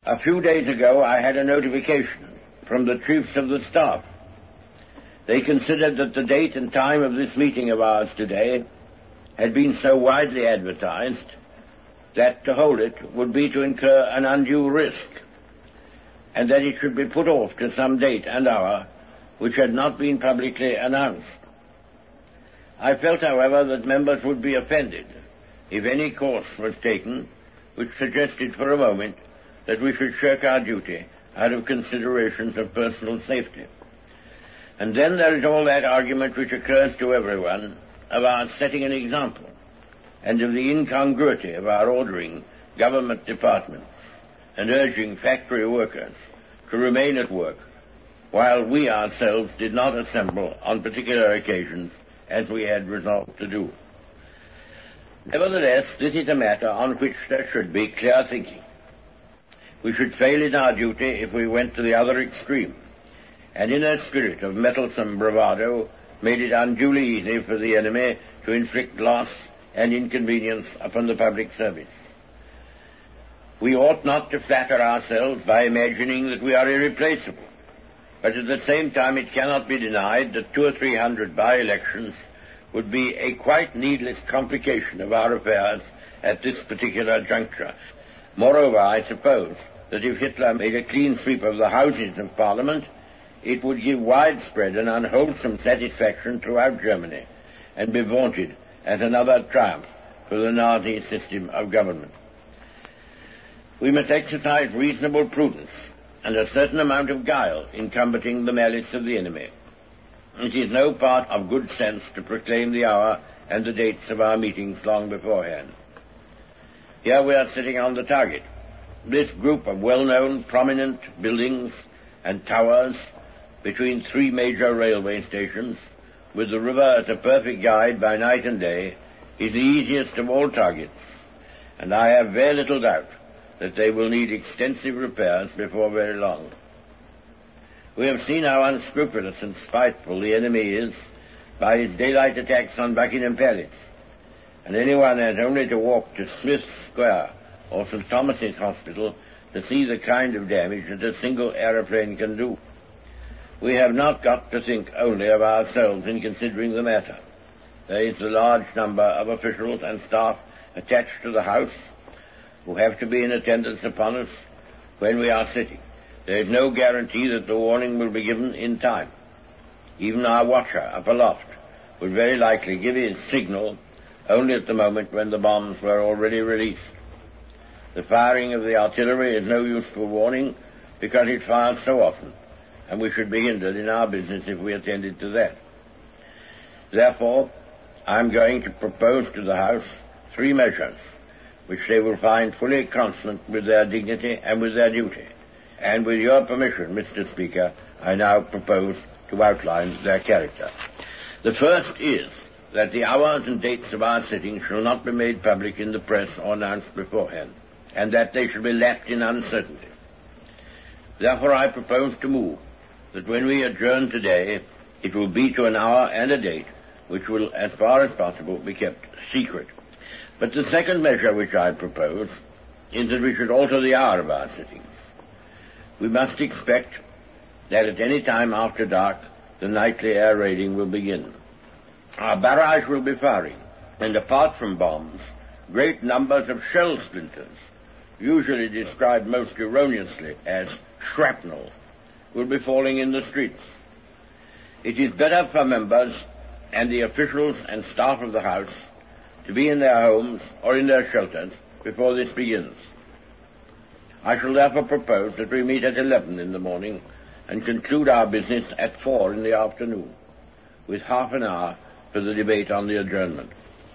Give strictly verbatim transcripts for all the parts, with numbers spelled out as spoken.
A few days ago I had a notification from the chiefs of the staff. They considered that the date and time of this meeting of ours today had been so widely advertised that to hold it would be to incur an undue risk, and that it should be put off to some date and hour which had not been publicly announced. I felt, however, that members would be offended if any course was taken which suggested for a moment that we should shirk our duty out of considerations of personal safety. And then there is all that argument which occurs to everyone of our setting an example, and of the incongruity of our ordering government departments and urging factory workers to remain at work while we ourselves did not assemble on particular occasions as we had resolved to do. Nevertheless, this is a matter on which there should be clear thinking. We should fail in our duty if we went to the other extreme, and in a spirit of meddlesome bravado made it unduly easy for the enemy to inflict loss and inconvenience upon the public service. We ought not to flatter ourselves by imagining that we are irreplaceable, but at the same time it cannot be denied that two or three hundred by-elections would be a quite needless complication of our affairs at this particular juncture. Moreover, I suppose that if Hitler made a clean sweep of the Houses of Parliament, it would give widespread and unwholesome satisfaction throughout Germany, and be vaunted as another triumph for the Nazi system of government. We must exercise reasonable prudence and a certain amount of guile in combating the malice of the enemy. It is no part of good sense to proclaim the hour and the dates of our meetings long beforehand. Here we are sitting on the target. This group of well-known, prominent buildings and towers between three major railway stations, with the river as a perfect guide by night and day, is the easiest of all targets, and I have very little doubt that they will need extensive repairs before very long. We have seen how unscrupulous and spiteful the enemy is by his daylight attacks on Buckingham Palace, and anyone has only to walk to Smith's Square or Saint Thomas's Hospital to see the kind of damage that a single aeroplane can do. We have not got to think only of ourselves in considering the matter. There is a large number of officials and staff attached to the House who have to be in attendance upon us when we are sitting. There is no guarantee that the warning will be given in time. Even our watcher up aloft would very likely give his signal only at the moment when the bombs were already released. The firing of the artillery is no useful warning because it fires so often, and we should be hindered in our business if we attended to that. Therefore, I am going to propose to the House three measures which they will find fully consonant with their dignity and with their duty. And with your permission, Mister Speaker, I now propose to outline their character. The first is that the hours and dates of our sitting shall not be made public in the press or announced beforehand, and that they shall be left in uncertainty. Therefore, I propose to move that when we adjourn today, it will be to an hour and a date which will, as far as possible, be kept secret. But the second measure which I propose is that we should alter the hour of our sittings. We must expect that at any time after dark, the nightly air raiding will begin. Our barrage will be firing, and apart from bombs, great numbers of shell splinters, usually described most erroneously as shrapnel, will be falling in the streets. It is better for members and the officials and staff of the House to be in their homes or in their shelters before this begins. I shall therefore propose that we meet at eleven in the morning and conclude our business at four in the afternoon, with half an hour for the debate on the adjournment.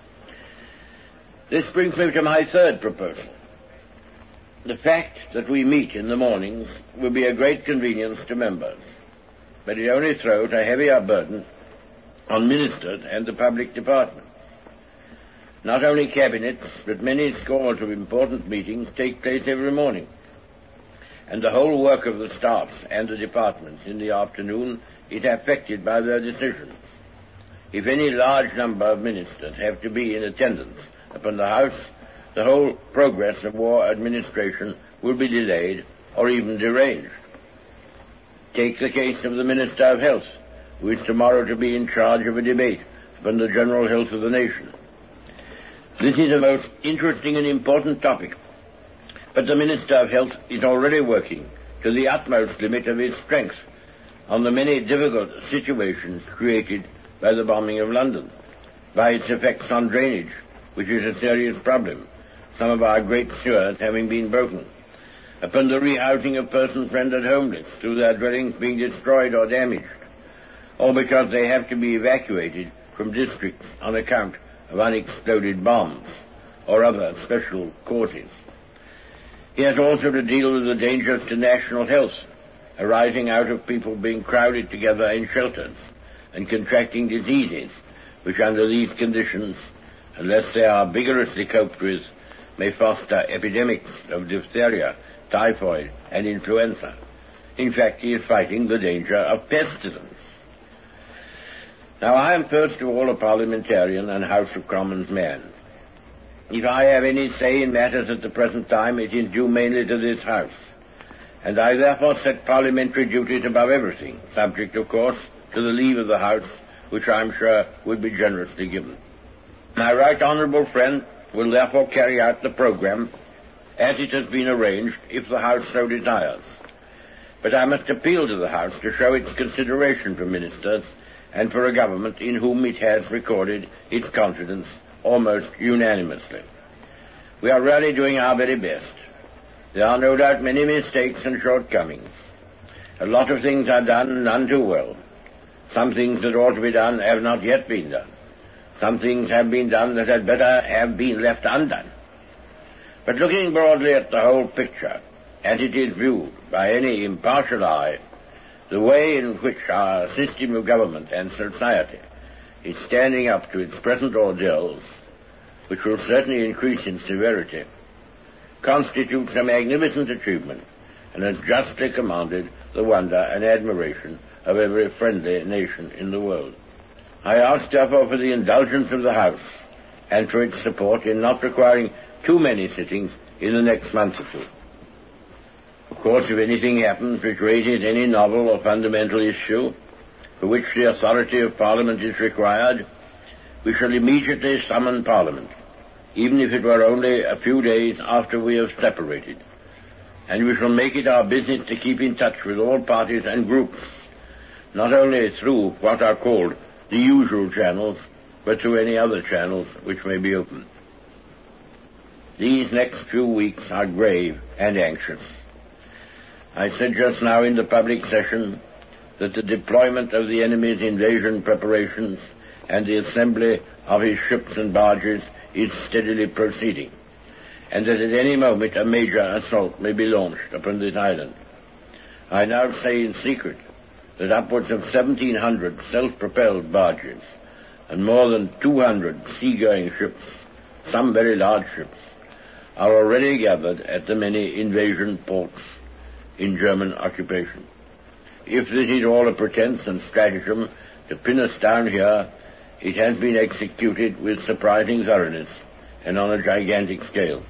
This brings me to my third proposal. The fact that we meet in the mornings will be a great convenience to members, but it only throws a heavier burden on ministers and the public departments. Not only cabinets, but many scores of important meetings take place every morning, and the whole work of the staffs and the departments in the afternoon is affected by their decisions. If any large number of ministers have to be in attendance upon the House, the whole progress of war administration will be delayed or even deranged. Take the case of the Minister of Health, who is tomorrow to be in charge of a debate upon the general health of the nation. This is a most interesting and important topic, but the Minister of Health is already working to the utmost limit of his strength on the many difficult situations created by the bombing of London, by its effects on drainage, which is a serious problem, some of our great sewers having been broken, upon the rehousing of persons rendered homeless through their dwellings being destroyed or damaged, or because they have to be evacuated from districts on account of unexploded bombs or other special causes. He has also to deal with the dangers to national health arising out of people being crowded together in shelters and contracting diseases which under these conditions, unless they are vigorously coped with, may foster epidemics of diphtheria, typhoid, and influenza. In fact, he is fighting the danger of pestilence. Now, I am first of all a parliamentarian and House of Commons man. If I have any say in matters at the present time, it is due mainly to this House, and I therefore set parliamentary duties above everything, subject, of course, to the leave of the House, which I am sure would be generously given. My right honourable friend will therefore carry out the programme as it has been arranged, if the House so desires. But I must appeal to the House to show its consideration for ministers and for a government in whom it has recorded its confidence almost unanimously. We are really doing our very best. There are no doubt many mistakes and shortcomings. A lot of things are done none too well. Some things that ought to be done have not yet been done. Some things have been done that had better have been left undone. But looking broadly at the whole picture, as it is viewed by any impartial eye, the way in which our system of government and society is standing up to its present ordeals, which will certainly increase in severity, constitutes a magnificent achievement and has justly commanded the wonder and admiration of every friendly nation in the world. I ask, therefore, for the indulgence of the House and for its support in not requiring too many sittings in the next month or two. Of course, if anything happens which raises any novel or fundamental issue for which the authority of Parliament is required, we shall immediately summon Parliament, even if it were only a few days after we have separated, and we shall make it our business to keep in touch with all parties and groups, not only through what are called the usual channels, but through any other channels which may be open. These next few weeks are grave and anxious. I said just now in the public session that the deployment of the enemy's invasion preparations and the assembly of his ships and barges is steadily proceeding, and that at any moment a major assault may be launched upon this island. I now say in secret that upwards of seventeen hundred self-propelled barges and more than two hundred sea-going ships, some very large ships, are already gathered at the many invasion ports in German occupation. If this is all a pretense and stratagem to pin us down here, it has been executed with surprising thoroughness and on a gigantic scale.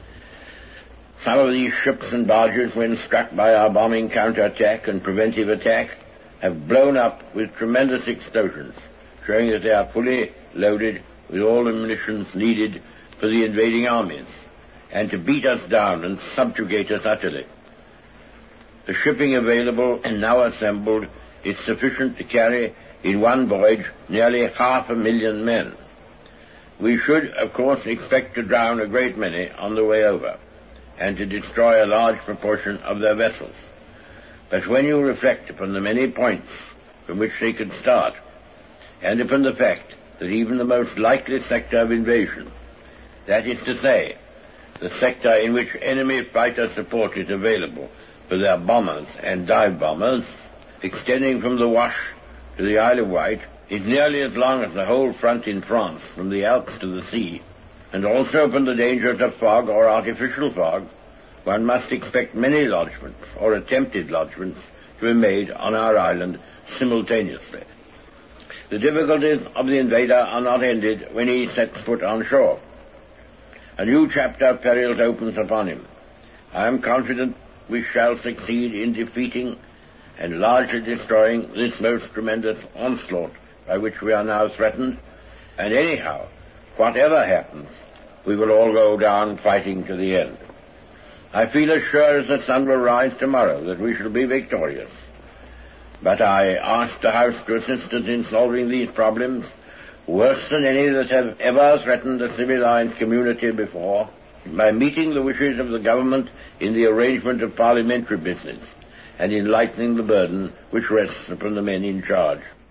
Some of these ships and barges, when struck by our bombing counterattack and preventive attack, have blown up with tremendous explosions, showing that they are fully loaded with all the munitions needed for the invading armies, and to beat us down and subjugate us utterly. The shipping available and now assembled is sufficient to carry in one voyage nearly half a million men. We should, of course, expect to drown a great many on the way over, and to destroy a large proportion of their vessels. But when you reflect upon the many points from which they could start, and upon the fact that even the most likely sector of invasion, that is to say, the sector in which enemy fighter support is available for their bombers and dive bombers, extending from the Wash to the Isle of Wight, is nearly as long as the whole front in France from the Alps to the sea, and also upon the dangers of fog or artificial fog, one must expect many lodgements or attempted lodgements to be made on our island simultaneously. The difficulties of the invader are not ended when he sets foot on shore. A new chapter of perils opens upon him. I am confident we shall succeed in defeating and largely destroying this most tremendous onslaught by which we are now threatened, and anyhow, whatever happens, we will all go down fighting to the end. I feel as sure as the sun will rise tomorrow that we shall be victorious. But I ask the House to assist us in solving these problems, worse than any that have ever threatened a civilized community before, by meeting the wishes of the government in the arrangement of parliamentary business, and in lightening the burden which rests upon the men in charge.